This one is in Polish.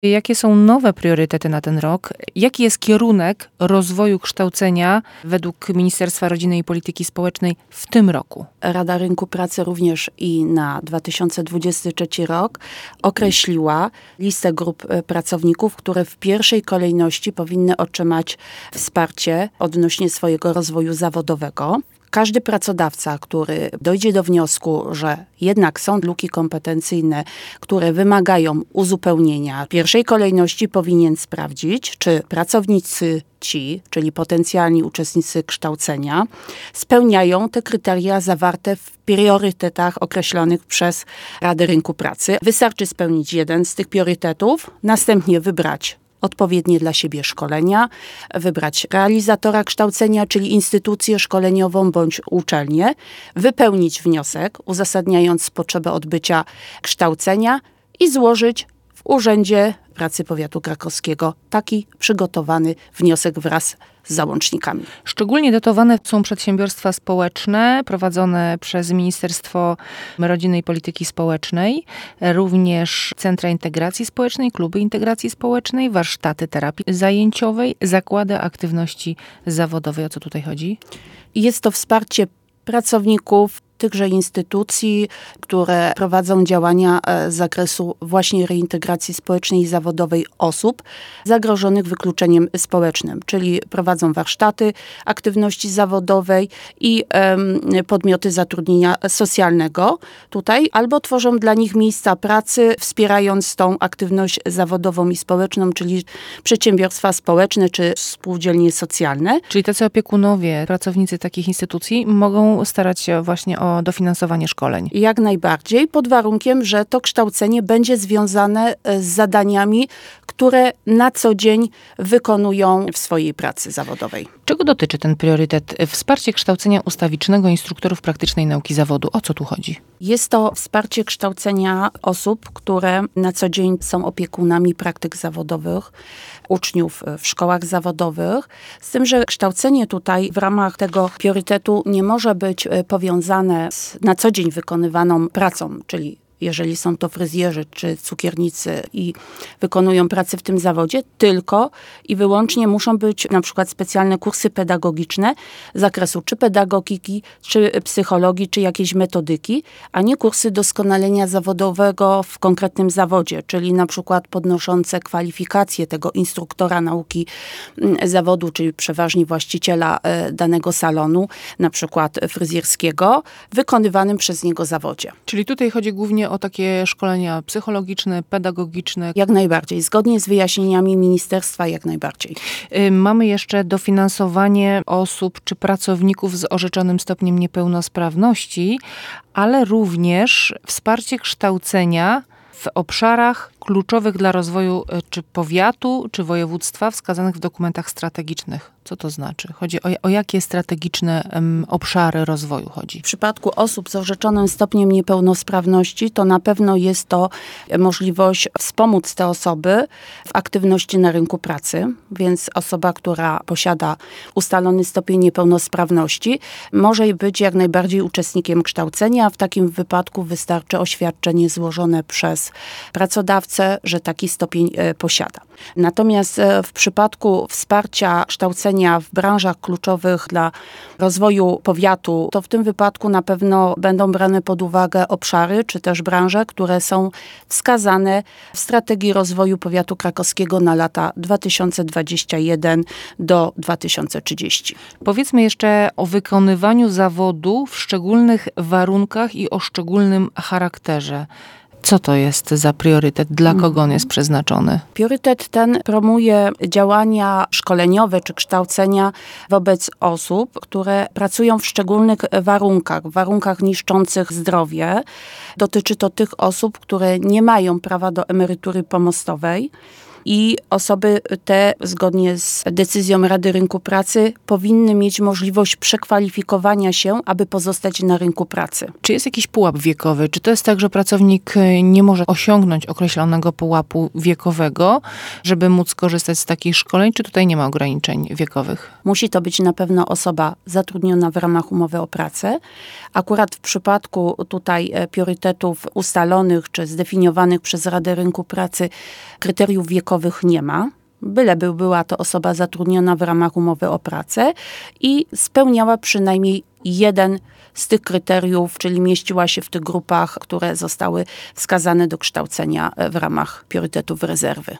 Jakie są nowe priorytety na ten rok? Jaki jest kierunek rozwoju kształcenia według Ministerstwa Rodziny i Polityki Społecznej w tym roku? Rada Rynku Pracy również i na 2023 rok określiła listę grup pracowników, które w pierwszej kolejności powinny otrzymać wsparcie odnośnie swojego rozwoju zawodowego. Każdy pracodawca, który dojdzie do wniosku, że jednak są luki kompetencyjne, które wymagają uzupełnienia, w pierwszej kolejności powinien sprawdzić, czy pracownicy ci, czyli potencjalni uczestnicy kształcenia, spełniają te kryteria zawarte w priorytetach określonych przez Radę Rynku Pracy. Wystarczy spełnić jeden z tych priorytetów, następnie wybrać odpowiednie dla siebie szkolenia, wybrać realizatora kształcenia, czyli instytucję szkoleniową bądź uczelnię, wypełnić wniosek, uzasadniając potrzebę odbycia kształcenia i złożyć w Urzędzie Pracy Powiatu Krakowskiego taki przygotowany wniosek wraz z załącznikami. Szczególnie dotowane są przedsiębiorstwa społeczne prowadzone przez Ministerstwo Rodziny i Polityki Społecznej, również centra integracji społecznej, kluby integracji społecznej, warsztaty terapii zajęciowej, zakłady aktywności zawodowej. O co tutaj chodzi? Jest to wsparcie pracowników tychże instytucji, które prowadzą działania z zakresu właśnie reintegracji społecznej i zawodowej osób zagrożonych wykluczeniem społecznym, czyli prowadzą warsztaty aktywności zawodowej i podmioty zatrudnienia socjalnego tutaj, albo tworzą dla nich miejsca pracy, wspierając tą aktywność zawodową i społeczną, czyli przedsiębiorstwa społeczne czy spółdzielnie socjalne. Czyli tacy opiekunowie, pracownicy takich instytucji mogą starać się właśnie o dofinansowanie szkoleń. Jak najbardziej, pod warunkiem, że to kształcenie będzie związane z zadaniami, które na co dzień wykonują w swojej pracy zawodowej. Czego dotyczy ten priorytet? Wsparcie kształcenia ustawicznego instruktorów praktycznej nauki zawodu. O co tu chodzi? Jest to wsparcie kształcenia osób, które na co dzień są opiekunami praktyk zawodowych, uczniów w szkołach zawodowych. Z tym, że kształcenie tutaj w ramach tego priorytetu nie może być powiązane z na co dzień wykonywaną pracą, czyli jeżeli są to fryzjerzy czy cukiernicy i wykonują pracę w tym zawodzie, tylko i wyłącznie muszą być na przykład specjalne kursy pedagogiczne z zakresu czy pedagogiki, czy psychologii, czy jakiejś metodyki, a nie kursy doskonalenia zawodowego w konkretnym zawodzie, czyli na przykład podnoszące kwalifikacje tego instruktora nauki zawodu, czyli przeważnie właściciela danego salonu, na przykład fryzjerskiego, wykonywanym przez niego zawodzie. Czyli tutaj chodzi głównie o takie szkolenia psychologiczne, pedagogiczne. Jak najbardziej. Zgodnie z wyjaśnieniami ministerstwa, jak najbardziej. Mamy jeszcze dofinansowanie osób czy pracowników z orzeczonym stopniem niepełnosprawności, ale również wsparcie kształcenia w obszarach kluczowych dla rozwoju czy powiatu, czy województwa wskazanych w dokumentach strategicznych. Co to znaczy? Chodzi o jakie strategiczne obszary rozwoju chodzi? W przypadku osób z orzeczonym stopniem niepełnosprawności to na pewno jest to możliwość wspomóc te osoby w aktywności na rynku pracy, więc osoba, która posiada ustalony stopień niepełnosprawności, może być jak najbardziej uczestnikiem kształcenia. W takim wypadku wystarczy oświadczenie złożone przez pracodawcę, że taki stopień posiada. Natomiast w przypadku wsparcia kształcenia w branżach kluczowych dla rozwoju powiatu, to w tym wypadku na pewno będą brane pod uwagę obszary, czy też branże, które są wskazane w strategii rozwoju powiatu krakowskiego na lata 2021 do 2030. Powiedzmy jeszcze o wykonywaniu zawodu w szczególnych warunkach i o szczególnym charakterze. Co to jest za priorytet? Dla kogo on jest przeznaczony? Priorytet ten promuje działania szkoleniowe czy kształcenia wobec osób, które pracują w szczególnych warunkach niszczących zdrowie. Dotyczy to tych osób, które nie mają prawa do emerytury pomostowej, i osoby te, zgodnie z decyzją Rady Rynku Pracy, powinny mieć możliwość przekwalifikowania się, aby pozostać na rynku pracy. Czy jest jakiś pułap wiekowy? Czy to jest tak, że pracownik nie może osiągnąć określonego pułapu wiekowego, żeby móc korzystać z takich szkoleń? Czy tutaj nie ma ograniczeń wiekowych? Musi to być na pewno osoba zatrudniona w ramach umowy o pracę. Akurat w przypadku tutaj priorytetów ustalonych czy zdefiniowanych przez Radę Rynku Pracy kryteriów wiekowych nie ma. Byleby była to osoba zatrudniona w ramach umowy o pracę i spełniała przynajmniej jeden z tych kryteriów, czyli mieściła się w tych grupach, które zostały wskazane do kształcenia w ramach priorytetów rezerwy.